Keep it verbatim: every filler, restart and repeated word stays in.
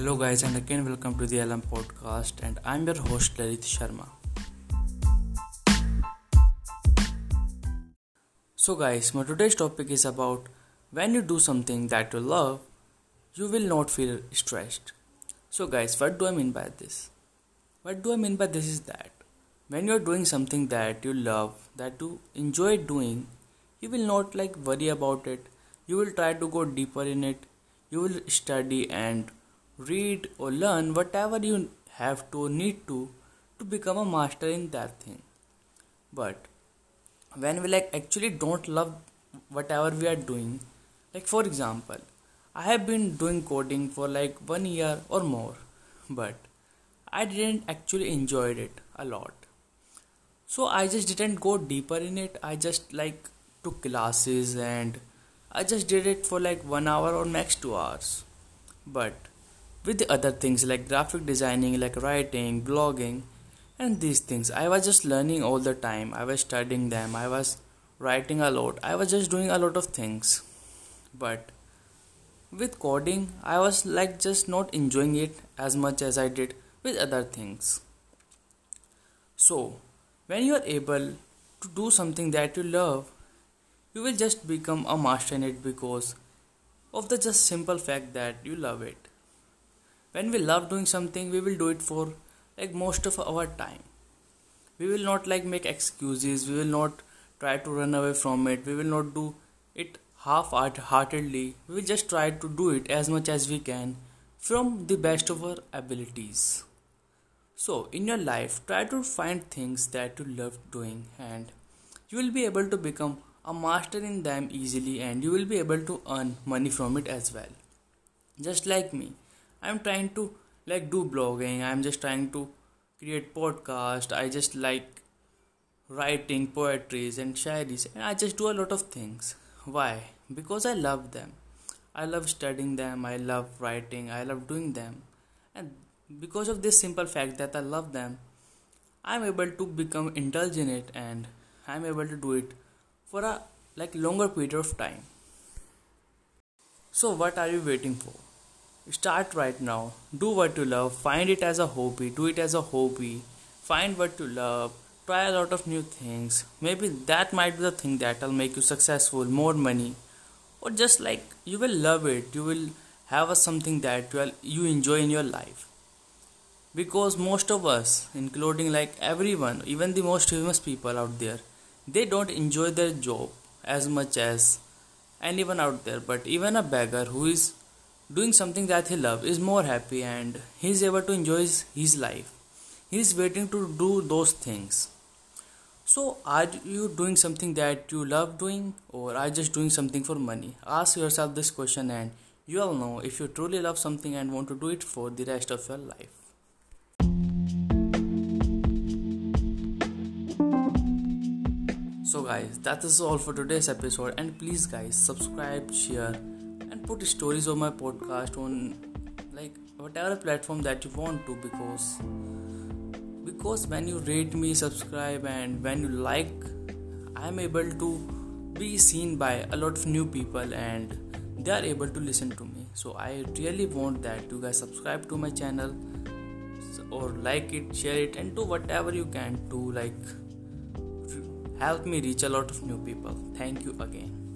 Hello guys, and again welcome to the L M podcast, and I'm your host Lalit Sharma. So guys, my today's topic is about when you do something that you love, you will not feel stressed. So guys, what do I mean by this? What do I mean by this is that when you're doing something that you love, that you enjoy doing, you will not like worry about it. You will try to go deeper in it. You will study and read or learn whatever you have to or need to to become a master in that thing. But when we like actually don't love whatever we are doing, like for example, I have been doing coding for like one year or more, but I didn't actually enjoyed it a lot. So I just didn't go deeper in it. I just like took classes and I just did it for like one hour or max two hours. But with the other things like graphic designing, like writing, blogging, and these things, I was just learning all the time. I was studying them. I was writing a lot. I was just doing a lot of things. But with coding, I was like just not enjoying it as much as I did with other things. So, when you are able to do something that you love, you will just become a master in it because of the just simple fact that you love it. When we love doing something, we will do it for like most of our time. We will not like make excuses. We will not try to run away from it. We will not do it half-heartedly. We will just try to do it as much as we can from the best of our abilities. So, in your life, try to find things that you love doing and you will be able to become a master in them easily and you will be able to earn money from it as well. Just like me, I'm trying to like do blogging, I'm just trying to create podcast, I just like writing poetries and shairis and I just do a lot of things. Why? Because I love them. I love studying them, I love writing, I love doing them. And because of this simple fact that I love them, I'm able to become indulged in it and I'm able to do it for a like longer period of time. So what are you waiting for? Start right now. Do what you love. Find it as a hobby. Do it as a hobby. Find what you love. Try a lot of new things. Maybe that might be the thing that will make you successful, more money, or just like you will love it. You will have a something that you, will, you enjoy in your life. Because most of us, including like everyone, even the most famous people out there, they don't enjoy their job as much as anyone out there. But even a beggar who is doing something that he loves is more happy and he is able to enjoy his, his life. He is waiting to do those things. So are you doing something that you love doing or are you just doing something for money? Ask yourself this question and you will know if you truly love something and want to do it for the rest of your life. So guys, that is all for today's episode and please guys subscribe, share and put stories on my podcast on like whatever platform that you want to because because when you rate me, subscribe and when you like, I am able to be seen by a lot of new people and they are able to listen to me. So I really want that you guys subscribe to my channel or like it, share it and do whatever you can to like help me reach a lot of new people. Thank you again.